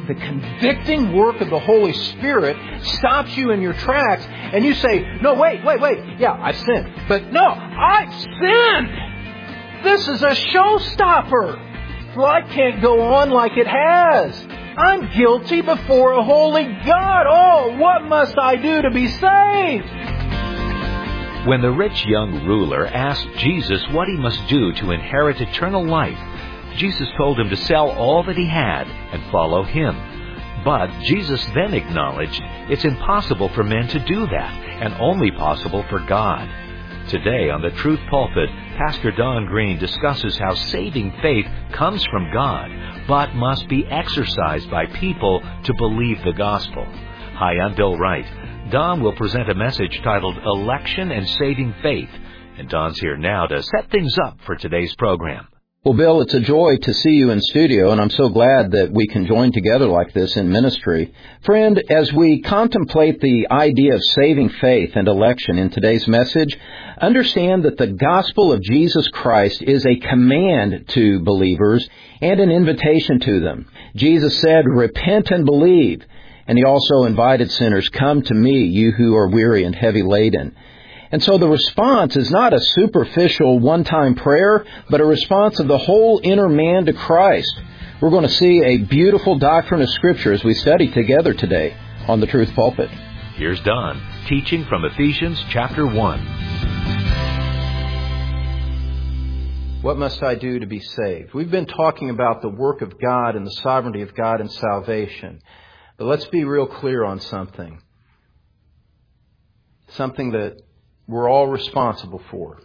the convicting work of the Holy Spirit stops you in your tracks and you say, no, wait. Yeah, I've sinned. But no, I've sinned. This is a showstopper. Life can't go on like it has. I'm guilty before a holy God. Oh, what must I do to be saved? When the rich young ruler asked Jesus what he must do to inherit eternal life, Jesus told him to sell all that he had and follow him. But Jesus then acknowledged it's impossible for men to do that, and only possible for God. Today on the Truth Pulpit, Pastor Don Green discusses how saving faith comes from God, but must be exercised by people to believe the gospel. Hi, I'm Bill Wright. Don will present a message titled Election and Saving Faith, and Don's here now to set things up for today's program. Well, Bill, it's a joy to see you in studio, and I'm so glad that we can join together like this in ministry. Friend, as we contemplate the idea of saving faith and election in today's message, understand that the gospel of Jesus Christ is a command to believers and an invitation to them. Jesus said, repent and believe. And he also invited sinners, come to me, you who are weary and heavy laden. And so the response is not a superficial one-time prayer, but a response of the whole inner man to Christ. We're going to see a beautiful doctrine of Scripture as we study together today on the Truth Pulpit. Here's Don, teaching from Ephesians chapter 1. What must I do to be saved? We've been talking about the work of God and the sovereignty of God in salvation. But let's be real clear on something. Something that we're all responsible for.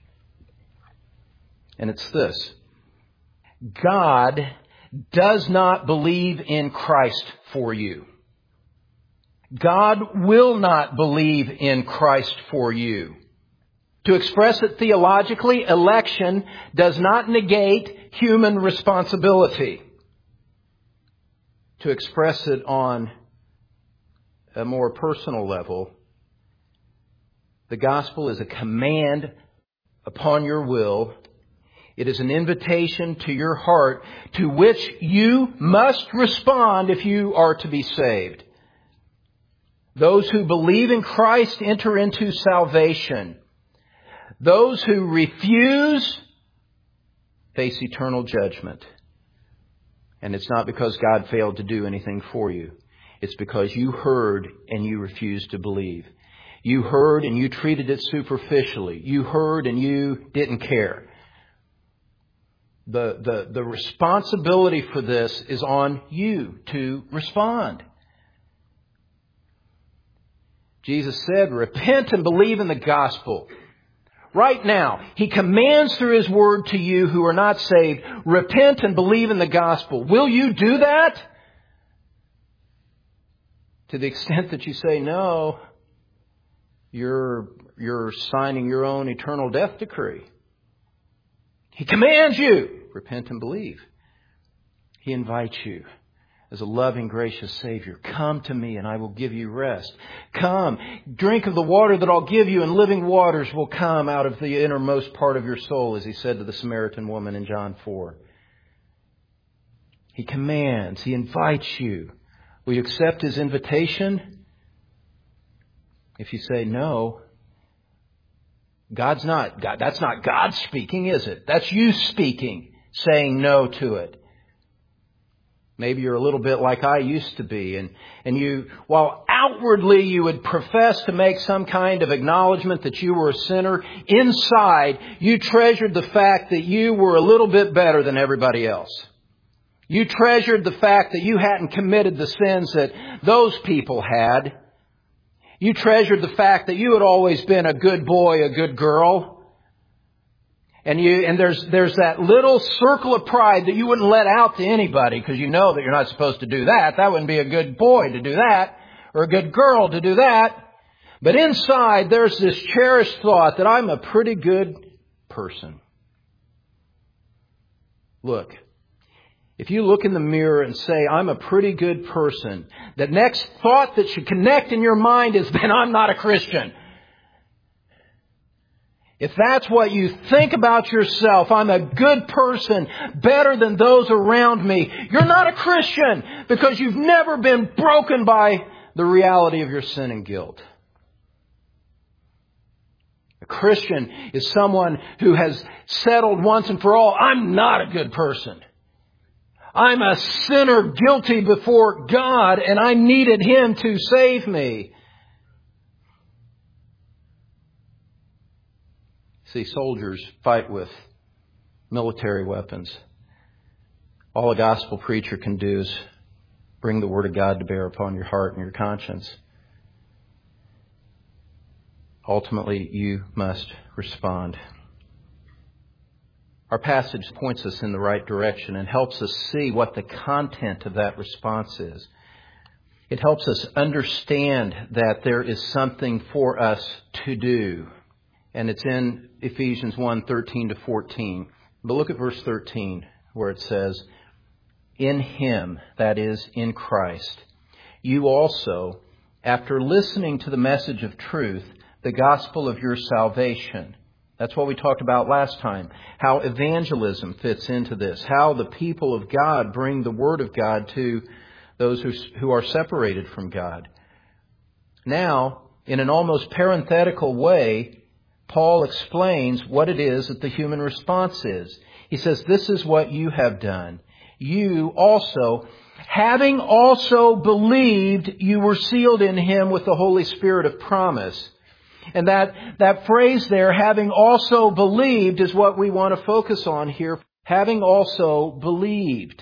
And it's this. God does not believe in Christ for you. God will not believe in Christ for you. To express it theologically, election does not negate human responsibility. To express it on a more personal level, the gospel is a command upon your will. It is an invitation to your heart to which you must respond if you are to be saved. Those who believe in Christ enter into salvation. Those who refuse face eternal judgment. And it's not because God failed to do anything for you. It's because you heard and you refused to believe. You heard and you treated it superficially. You heard and you didn't care. The responsibility for this is on you to respond. Jesus said, repent and believe in the gospel. Right now, He commands through His word to you who are not saved, repent and believe in the gospel. Will you do that? To the extent that you say no, you're signing your own eternal death decree. He commands you, repent and believe. He invites you as a loving, gracious Savior. Come to me and I will give you rest. Come, drink of the water that I'll give you, and living waters will come out of the innermost part of your soul, as He said to the Samaritan woman in John 4. He commands, He invites you. Will you accept His invitation? If you say no, that's not God speaking, is it? That's you speaking, saying no to it. Maybe you're a little bit like I used to be, and you, while outwardly you would profess to make some kind of acknowledgement that you were a sinner, inside you treasured the fact that you were a little bit better than everybody else. You treasured the fact that you hadn't committed the sins that those people had. You treasured the fact that you had always been a good boy, a good girl. And there's that little circle of pride that you wouldn't let out to anybody because you know that you're not supposed to do that. That wouldn't be a good boy to do that, or a good girl to do that. But inside there's this cherished thought that I'm a pretty good person. Look, if you look in the mirror and say, I'm a pretty good person, the next thought that should connect in your mind is, then I'm not a Christian. if that's what you think about yourself, I'm a good person, better than those around me, you're not a Christian because you've never been broken by the reality of your sin and guilt. A Christian is someone who has settled once and for all, I'm not a good person. I'm a sinner guilty before God, and I needed Him to save me. See, soldiers fight with military weapons. All a gospel preacher can do is bring the Word of God to bear upon your heart and your conscience. Ultimately, you must respond. Our passage points us in the right direction and helps us see what the content of that response is. It helps us understand that there is something for us to do. And it's in Ephesians 1:13-14. But look at verse 13 where it says, in Him, that is, in Christ, you also, after listening to the message of truth, the gospel of your salvation. That's what we talked about last time. How evangelism fits into this. How the people of God bring the Word of God to those who are separated from God. Now, in an almost parenthetical way, Paul explains what it is that the human response is. He says, this is what you have done. You also, having also believed, you were sealed in Him with the Holy Spirit of promise. And that phrase there, having also believed, is what we want to focus on here. Having also believed.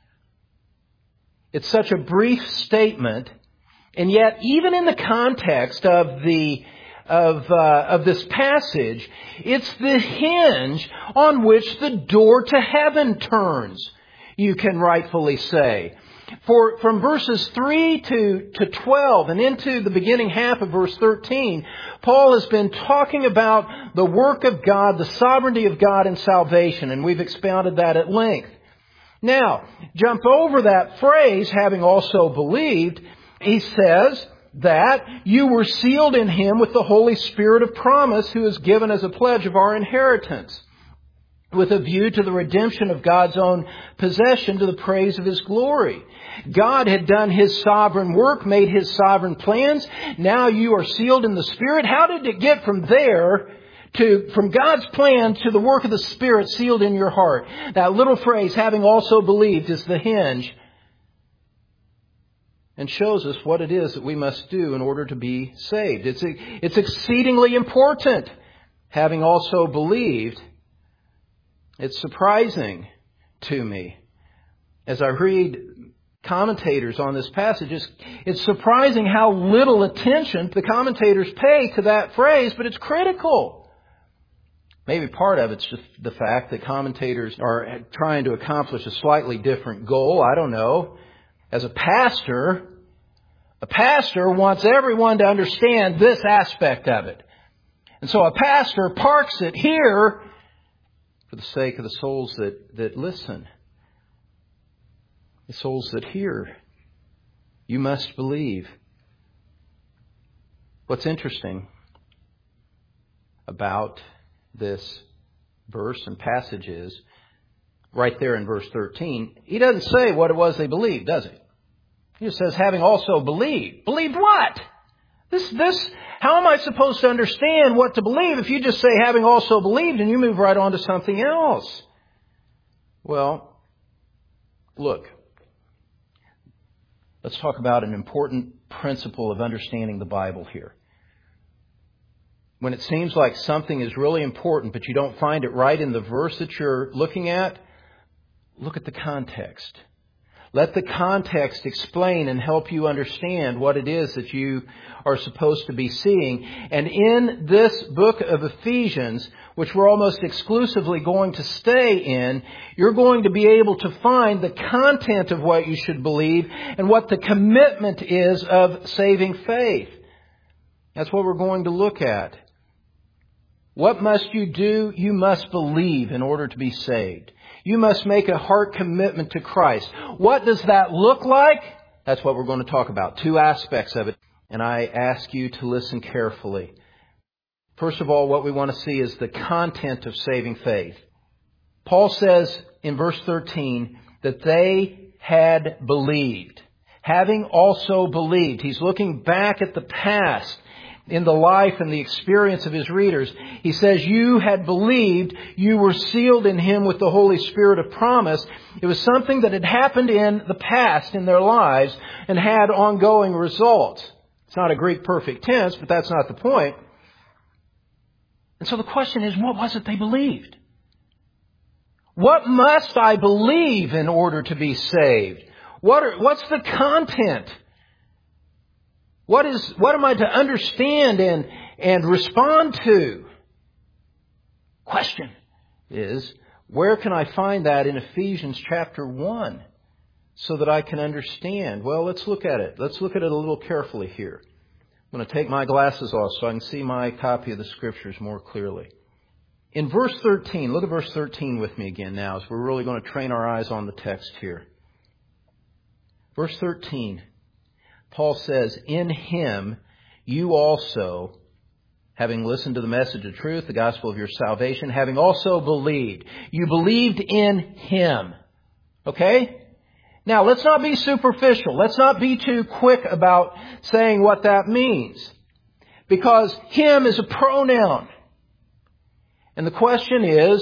It's such a brief statement, and yet even in the context of this passage, it's the hinge on which the door to heaven turns, you can rightfully say. From verses 3 to 12 and into the beginning half of verse 13, Paul has been talking about the work of God, the sovereignty of God in salvation, and we've expounded that at length. Now, jump over that phrase, having also believed. He says that you were sealed in Him with the Holy Spirit of promise, who is given as a pledge of our inheritance, with a view to the redemption of God's own possession to the praise of His glory. God had done His sovereign work, made His sovereign plans. Now you are sealed in the Spirit. How did it get from there from God's plan to the work of the Spirit sealed in your heart? That little phrase, having also believed, is the hinge and shows us what it is that we must do in order to be saved. It's exceedingly important. Having also believed. It's surprising to me as I read commentators on this passage. It's surprising how little attention the commentators pay to that phrase, but it's critical. Maybe part of it's just the fact that commentators are trying to accomplish a slightly different goal. I don't know. As a pastor wants everyone to understand this aspect of it. And so a pastor parks it here for the sake of the souls that listen. The souls that hear. You must believe. What's interesting about this verse and passage is, right there in verse 13, he doesn't say what it was they believed, does he? He just says, having also believed. Believed what? How am I supposed to understand what to believe if you just say having also believed and you move right on to something else? Well, look. Let's talk about an important principle of understanding the Bible here. When it seems like something is really important, but you don't find it right in the verse that you're looking at, look at the context. Let the context explain and help you understand what it is that you are supposed to be seeing. And in this book of Ephesians, which we're almost exclusively going to stay in, you're going to be able to find the content of what you should believe and what the commitment is of saving faith. That's what we're going to look at. What must you do? You must believe in order to be saved. You must make a heart commitment to Christ. What does that look like? That's what we're going to talk about. Two aspects of it. And I ask you to listen carefully. First of all, what we want to see is the content of saving faith. Paul says in verse 13 that they had believed. Having also believed. He's looking back at the past in the life and the experience of his readers. He says, you had believed, you were sealed in Him with the Holy Spirit of promise. It was something that had happened in the past in their lives and had ongoing results. It's not a Greek perfect tense, but that's not the point. And so the question is, what was it they believed? What must I believe in order to be saved? What's the content? What am I to understand and respond to? Question is, where can I find that in Ephesians chapter 1 so that I can understand? Well, let's look at it. Let's look at it a little carefully here. I'm going to take my glasses off so I can see my copy of the Scriptures more clearly. In verse 13, look at verse 13 with me again now, as we're really going to train our eyes on the text here. Verse 13. Paul says, in Him you also, having listened to the message of truth, the gospel of your salvation, having also believed. You believed in Him. Okay? Now, let's not be superficial. Let's not be too quick about saying what that means. Because Him is a pronoun. And the question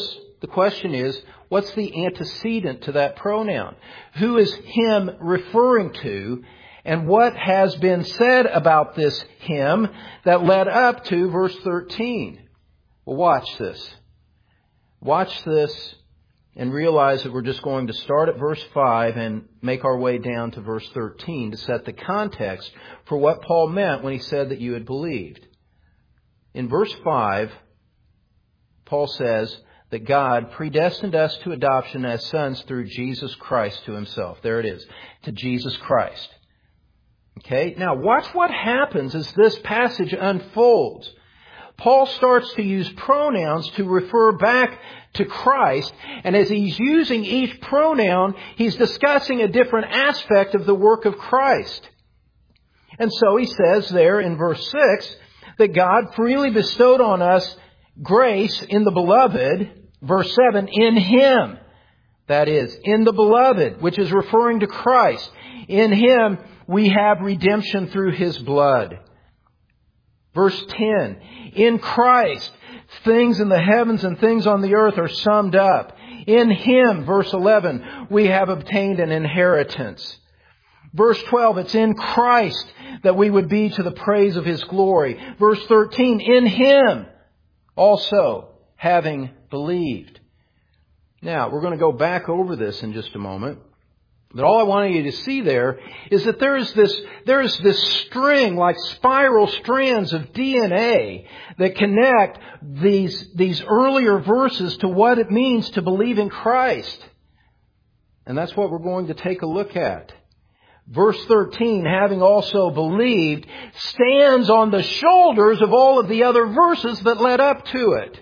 is, what's the antecedent to that pronoun? Who is Him referring to? And what has been said about this Him that led up to verse 13? Well, watch this. Watch this and realize that we're just going to start at verse 5 and make our way down to verse 13 to set the context for what Paul meant when he said that you had believed. In verse 5, Paul says that God predestined us to adoption as sons through Jesus Christ to Himself. There it is, to Jesus Christ. Okay, now watch what happens as this passage unfolds. Paul starts to use pronouns to refer back to Christ, and as he's using each pronoun, he's discussing a different aspect of the work of Christ. And so he says there in verse 6 that God freely bestowed on us grace in the Beloved. Verse 7, in Him. That is, in the Beloved, which is referring to Christ. In Him we have redemption through His blood. Verse 10, in Christ, things in the heavens and things on the earth are summed up. In Him, verse 11, we have obtained an inheritance. Verse 12, it's in Christ that we would be to the praise of His glory. Verse 13, in Him also having believed. Now, we're going to go back over this in just a moment. But all I want you to see there is that there is this string, like spiral strands of DNA that connect these earlier verses to what it means to believe in Christ. And that's what we're going to take a look at. Verse 13, having also believed, stands on the shoulders of all of the other verses that led up to it.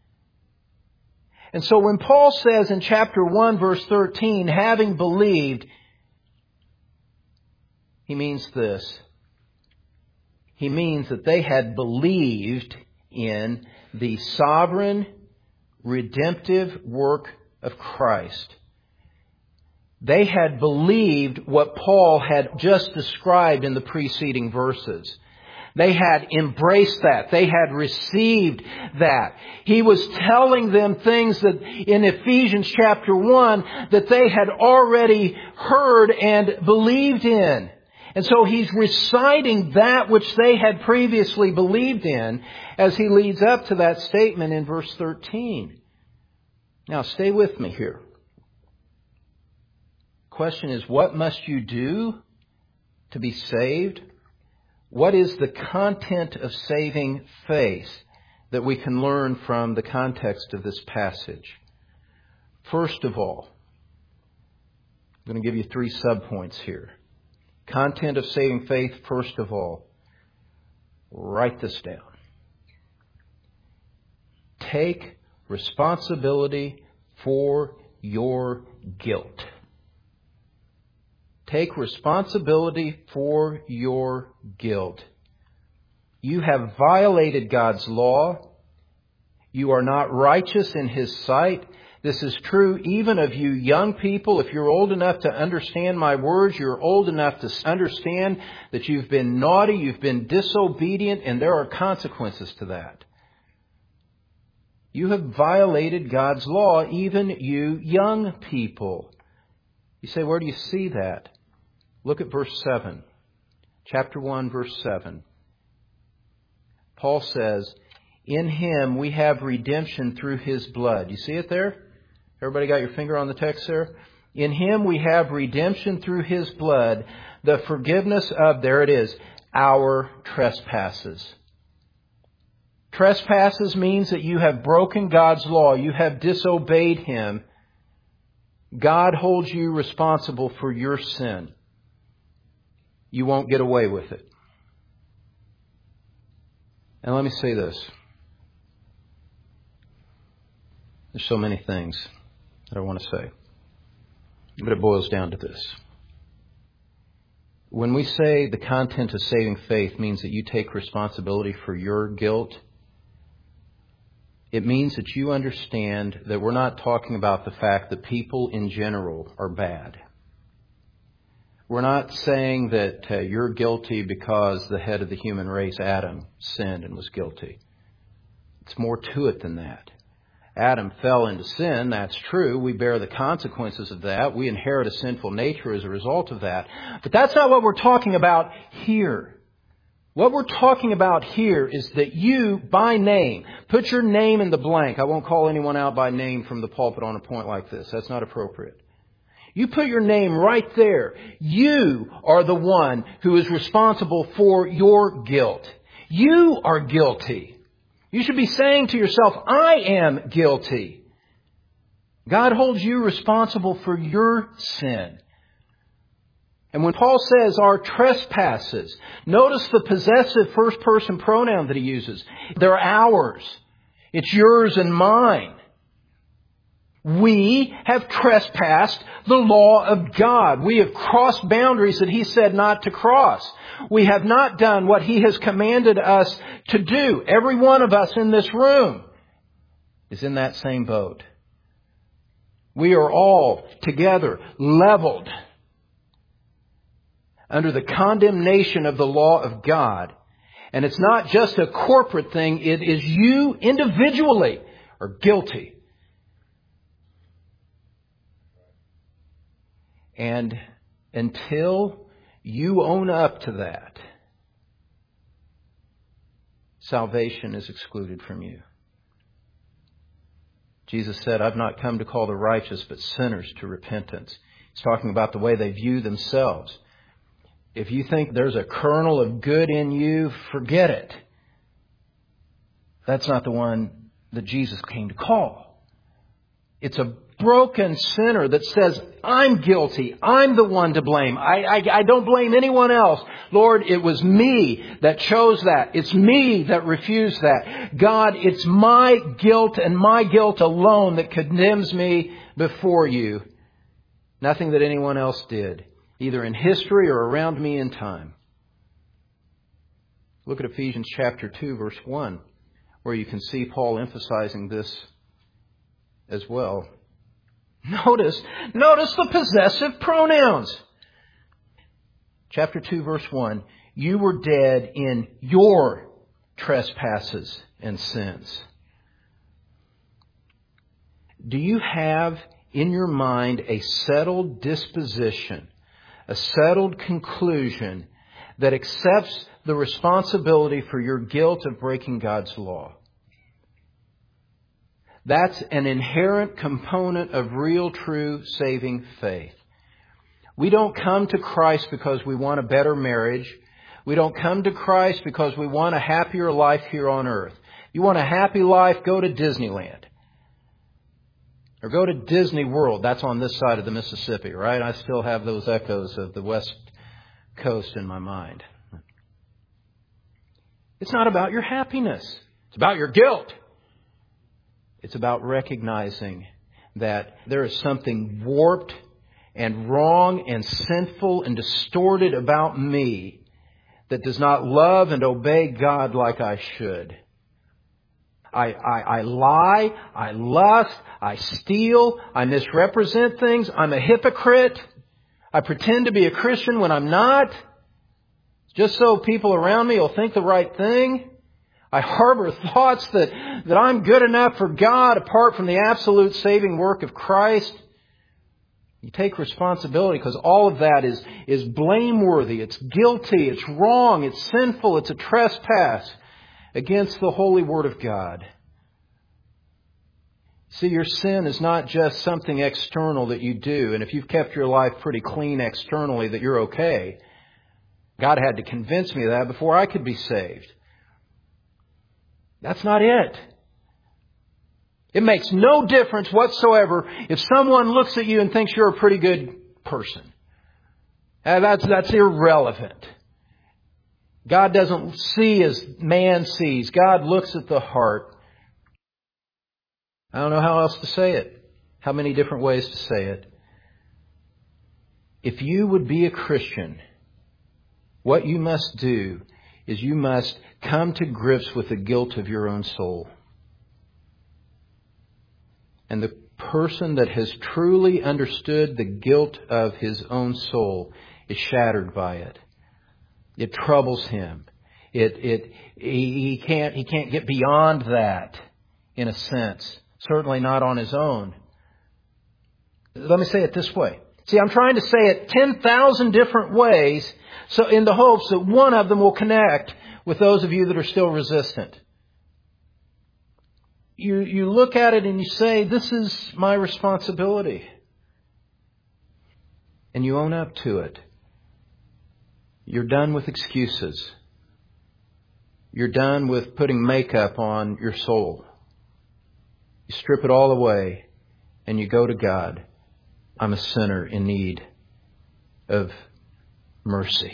And so when Paul says in chapter 1, verse 13, having believed, he means this. He means that they had believed in the sovereign, redemptive work of Christ. They had believed what Paul had just described in the preceding verses. They had embraced that. They had received that. He was telling them things that in Ephesians chapter 1 that they had already heard and believed in. And so he's reciting that which they had previously believed in as he leads up to that statement in verse 13. Now stay with me here. Question is, what must you do to be saved? What is the content of saving faith that we can learn from the context of this passage? First of all, I'm going to give you 3 subpoints here. Content of saving faith, first of all. Write this down. Take responsibility for your guilt. Take responsibility for your guilt. You have violated God's law. You are not righteous in His sight. This is true even of you young people. If you're old enough to understand my words, you're old enough to understand that you've been naughty, you've been disobedient, and there are consequences to that. You have violated God's law, even you young people. You say, where do you see that? Look at verse 7. Chapter 1, verse 7. Paul says, in Him we have redemption through His blood. You see it there? Everybody got your finger on the text there? In Him we have redemption through His blood, the forgiveness of, there it is, our trespasses. Trespasses means that you have broken God's law. You have disobeyed Him. God holds you responsible for your sin. You won't get away with it. And let me say this. There's so many things that I want to say. But it boils down to this. When we say the content of saving faith means that you take responsibility for your guilt, it means that you understand that we're not talking about the fact that people in general are bad. We're not saying that you're guilty because the head of the human race, Adam, sinned and was guilty. It's more to it than that. Adam fell into sin, that's true. We bear the consequences of that. We inherit a sinful nature as a result of that. But that's not what we're talking about here. What we're talking about here is that you, by name, put your name in the blank. I won't call anyone out by name from the pulpit on a point like this. That's not appropriate. You put your name right there. You are the one who is responsible for your guilt. You are guilty. You should be saying to yourself, I am guilty. God holds you responsible for your sin. And when Paul says our trespasses, notice the possessive first person pronoun that he uses. They're ours. It's yours and mine. We have trespassed the law of God. We have crossed boundaries that He said not to cross. We have not done what He has commanded us to do. Every one of us in this room is in that same boat. We are all together leveled under the condemnation of the law of God. And it's not just a corporate thing. It is you individually are guilty. And until you own up to that, salvation is excluded from you. Jesus said, I've not come to call the righteous, but sinners to repentance. He's talking about the way they view themselves. If you think there's a kernel of good in you, forget it. That's not the one that Jesus came to call. It's a broken sinner that says, I'm guilty. I'm the one to blame. I don't blame anyone else. Lord, it was me that chose that. It's me that refused that. God, it's my guilt and my guilt alone that condemns me before you. Nothing that anyone else did, either in history or around me in time. Look at Ephesians chapter 2, verse 1, where you can see Paul emphasizing this as well. Notice the possessive pronouns. Chapter 2, verse 1. You were dead in your trespasses and sins. Do you have in your mind a settled disposition, a settled conclusion that accepts the responsibility for your guilt of breaking God's law? That's an inherent component of real, true, saving faith. We don't come to Christ because we want a better marriage. We don't come to Christ because we want a happier life here on earth. You want a happy life, go to Disneyland. Or go to Disney World. That's on this side of the Mississippi, right? I still have those echoes of the West Coast in my mind. It's not about your happiness. It's about your guilt. It's about recognizing that there is something warped and wrong and sinful and distorted about me that does not love and obey God like I should. I lie, I lust, I steal, I misrepresent things, I'm a hypocrite. I pretend to be a Christian when I'm not, just so people around me will think the right thing. I harbor thoughts that I'm good enough for God apart from the absolute saving work of Christ. You take responsibility because all of that is blameworthy, it's guilty, it's wrong, it's sinful, it's a trespass against the holy Word of God. See, your sin is not just something external that you do, and if you've kept your life pretty clean externally that you're okay. God had to convince me of that before I could be saved. That's not it. It makes no difference whatsoever if someone looks at you and thinks you're a pretty good person. That's irrelevant. God doesn't see as man sees. God looks at the heart. I don't know how else to say it. How many different ways to say it. If you would be a Christian, what you must do is you must come to grips with the guilt of your own soul. And the person that has truly understood the guilt of his own soul is shattered by it. It troubles him. He can't get beyond that, in a sense. Certainly not on his own. Let me say it this way. See, I'm trying to say it 10,000 different ways, so in the hopes that one of them will connect with those of you that are still resistant. You look at it and you say, this is my responsibility. And you own up to it. You're done with excuses. You're done with putting makeup on your soul. You strip it all away and you go to God. I'm a sinner in need of mercy.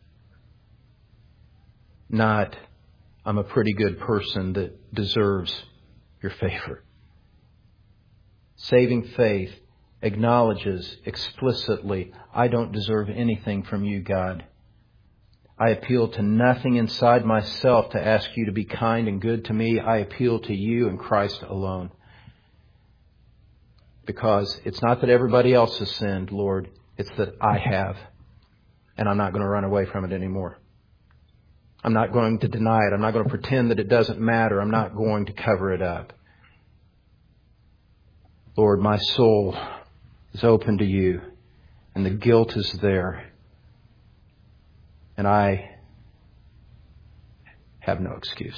Not, I'm a pretty good person that deserves your favor. Saving faith acknowledges explicitly, I don't deserve anything from you, God. I appeal to nothing inside myself to ask you to be kind and good to me. I appeal to you and Christ alone. Because it's not that everybody else has sinned, Lord. It's that I have. And I'm not going to run away from it anymore. I'm not going to deny it. I'm not going to pretend that it doesn't matter. I'm not going to cover it up. Lord, my soul is open to you. And the guilt is there. And I have no excuse.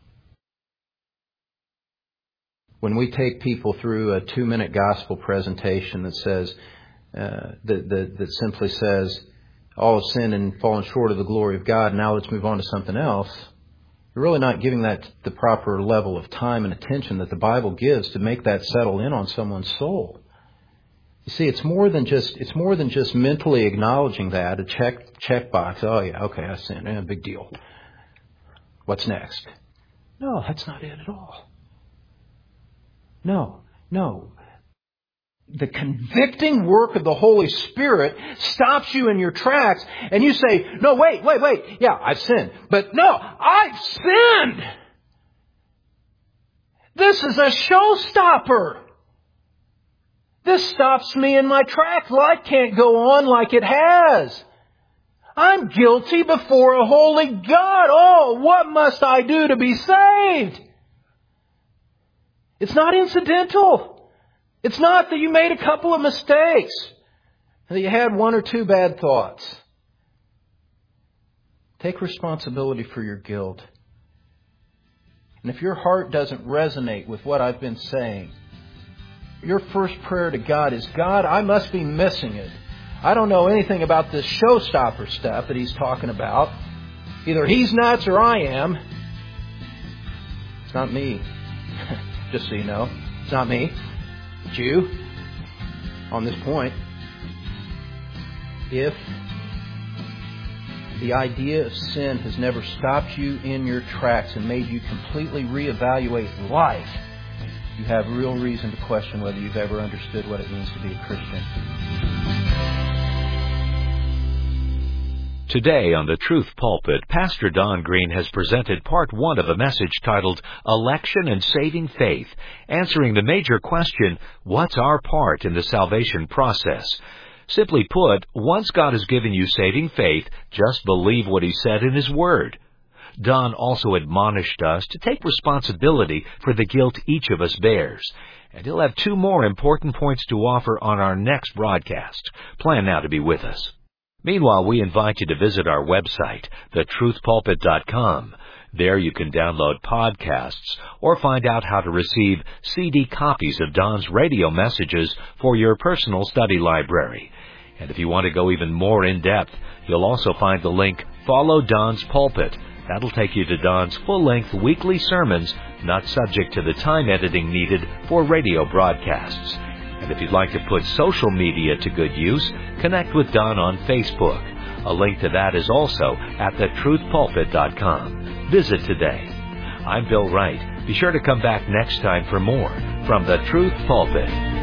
When we take people through a 2-minute gospel presentation that says, that simply says, all have sinned and fallen short of the glory of God, now let's move on to something else, you're really not giving that the proper level of time and attention that the Bible gives to make that settle in on someone's soul. You see, it's more than just mentally acknowledging that, a check box. Oh yeah, okay, I sinned. Big deal. What's next? No, that's not it at all. No. The convicting work of the Holy Spirit stops you in your tracks and you say, no, wait. Yeah, I've sinned. But no, I've sinned. This is a showstopper. This stops me in my tracks. Life can't go on like it has. I'm guilty before a holy God. Oh, what must I do to be saved? It's not incidental. It's not that you made a couple of mistakes, that you had 1 or 2 bad thoughts. Take responsibility for your guilt. And if your heart doesn't resonate with what I've been saying, your first prayer to God is, God, I must be missing it. I don't know anything about this showstopper stuff that He's talking about. Either He's nuts or I am. It's not me. Just so you know. It's not me. It's you. On this point. If the idea of sin has never stopped you in your tracks and made you completely reevaluate life, you have real reason to question whether you've ever understood what it means to be a Christian. Today on the Truth Pulpit, Pastor Don Green has presented part 1 of a message titled Election and Saving Faith, answering the major question, what's our part in the salvation process? Simply put, once God has given you saving faith, just believe what He said in His Word. Don also admonished us to take responsibility for the guilt each of us bears. And he'll have 2 more important points to offer on our next broadcast. Plan now to be with us. Meanwhile, we invite you to visit our website, thetruthpulpit.com. There you can download podcasts or find out how to receive CD copies of Don's radio messages for your personal study library. And if you want to go even more in-depth, you'll also find the link, Follow Don's Pulpit. That'll take you to Don's full-length weekly sermons, not subject to the time editing needed for radio broadcasts. And if you'd like to put social media to good use, connect with Don on Facebook. A link to that is also at thetruthpulpit.com. Visit today. I'm Bill Wright. Be sure to come back next time for more from the Truth Pulpit.